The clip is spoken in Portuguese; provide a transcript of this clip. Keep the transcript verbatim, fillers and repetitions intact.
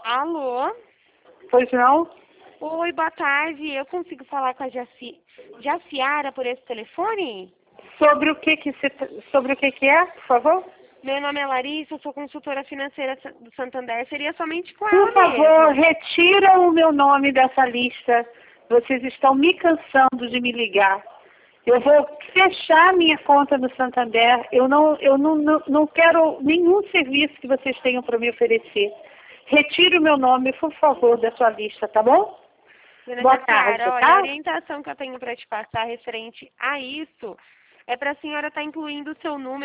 Alô? Pois não? Oi, boa tarde. Eu consigo falar com a Jaci... Jaciara por esse telefone? Sobre o que que se, sobre o que que é, por favor? Meu nome é Larissa, eu sou consultora financeira do Santander. Seria somente com Por ela favor, mesmo. retira o meu nome dessa lista. Vocês estão me cansando de me ligar. Eu vou fechar minha conta no Santander. Eu não, eu não, não, não quero nenhum serviço que vocês tenham para me oferecer. Retire o meu nome, por favor, da sua lista, tá bom? Dona Boa Jaciara, tarde, olha, a tá? orientação que eu tenho para te passar referente a isso é para a senhora estar incluindo o seu número